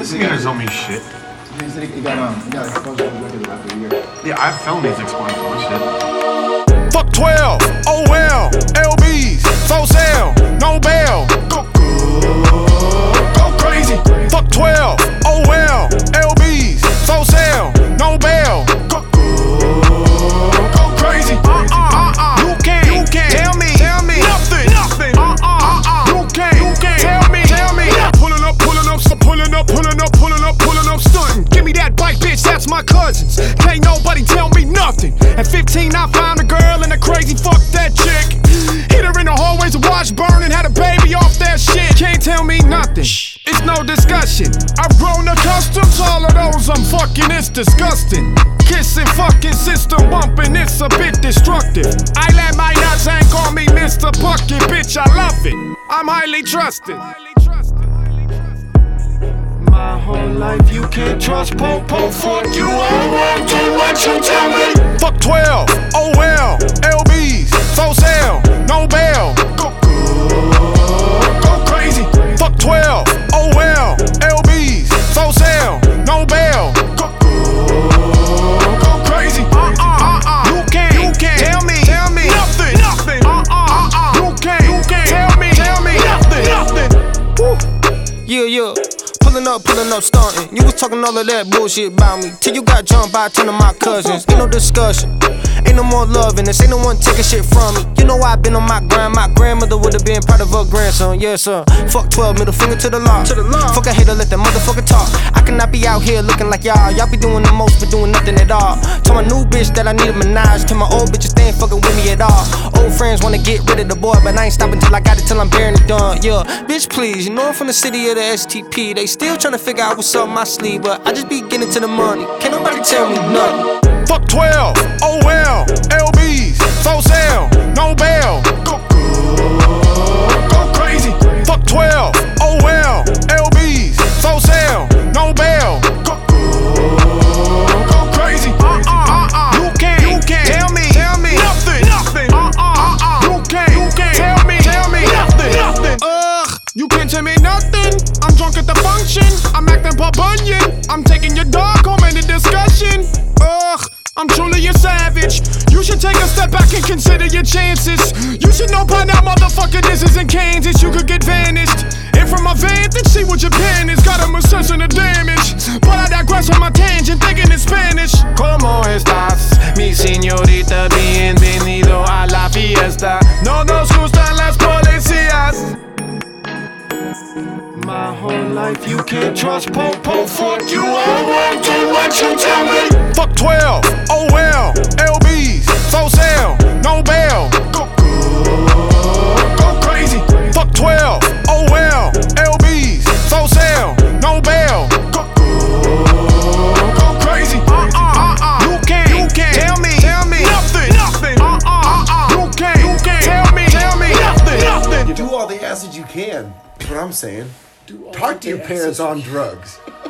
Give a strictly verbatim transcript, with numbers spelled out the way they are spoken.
This nigga don't mean shit. He said he got, um, he got exposed for records after a year. Yeah, I have felonies exposed for my shit. Fuck twelve, O L, L Bs, so sell, no bail. Go, go, go crazy. Fuck twelve, O L, L Bs, so sell, no bail. Go, go, go crazy. Uh uh uh. You can't, you can't tell me, tell me nothing, nothing. Uh uh uh. You can't, you can't tell me, tell me. Pulling up, pulling up, so pulling up, pulling up, pulling up, pulling up, stunting. Give me that bike, bitch. That's my cousins. Can't nobody tell me nothing. At fifteen, I found a girl and a crazy fuck that chick. Hit her in the hallways of wash burning, had a baby off that shit. Can't tell me nothing. It's no discussion. I've grown accustomed to all of those. I'm fucking, it's disgusting. Kissing, fucking, system bumping, it's a bit destructive. I let my nuts hang, call me Mister Bucket, bitch, I love it. I'm highly trusted. My whole life you can't trust Popo. Fuck you, I won't do what you tell me. Fuck twelve, O L, L Bs, so sell, no bail. Go, go, go crazy. Fuck twelve, O L, L Bs, so sell, no bail. Go, go, go crazy. Uh uh uh. You can't, you can't tell me, tell me nothing, nothing. Uh uh uh. You can't, you can't tell me, tell me nothing, nothing. Woo. Yeah, yeah. Pulling up, pulling up, stunting. You was talking all of that bullshit about me till you got jumped by ten of my cousins. Ain't no discussion, ain't no more loving. This ain't no one taking shit from me. You know I've been on my grind. My grandmother would've been proud of her grandson. Yes sir. Fuck twelve, middle finger to the law. To the law. Fuck a hater, let that motherfucker talk. I cannot be out here looking like y'all. Y'all be doing the most, but doing nothing at all. Tell my new bitch that I need a menage. Tell my old bitches they ain't fucking with me at all. Old friends wanna get rid of the boy, but I ain't stopping till I got it till I'm bearing it done. Yeah, bitch please, you know I'm from the city of the S T P. They still tryna figure out what's up my sleeve, but I just be getting to the money. Can't nobody tell me nothing. Fuck twelve, O L, L Bs, so sell, no bail. Go, go, go crazy. Fuck twelve, O L, L Bs, so sell, no bail. Go, go, go crazy. Uh uh uh. You can't, you can't tell me, tell me nothing, nothing. Uh uh uh. You can't, you can't tell me, tell me nothing, nothing. Ugh, you can't tell me nothing. I'm drunk at the function. I'm acting Paul Bunyan. I'm taking your dog home in a discussion. Ugh, I'm truly a savage. You should take a step back and consider your chances. You should know by now, motherfucker, this isn't Kansas. You could get vanished. And from my vantage, see what Japan is. Got them assessing the damage. But I digress on my tangent, thinking in Spanish. ¿Cómo estás, mi señorita? Bienvenido a la fiesta. No nos gustan las policías. My whole life you can't trust Popo. Fuck you, I won't do what you tell me. Fuck twelve, O L, L Bs, so sell, no bail. Go, go, go crazy. Fuck twelve, O L, L Bs, so sell, no bail. Go, go, go crazy. Uh uh uh. You can't, you can't tell me, tell me nothing, nothing. Uh uh uh. You can't, you can't tell me, tell me nothing, nothing. You do all the acid you can. That's what I'm saying. Talk to your parents on drugs.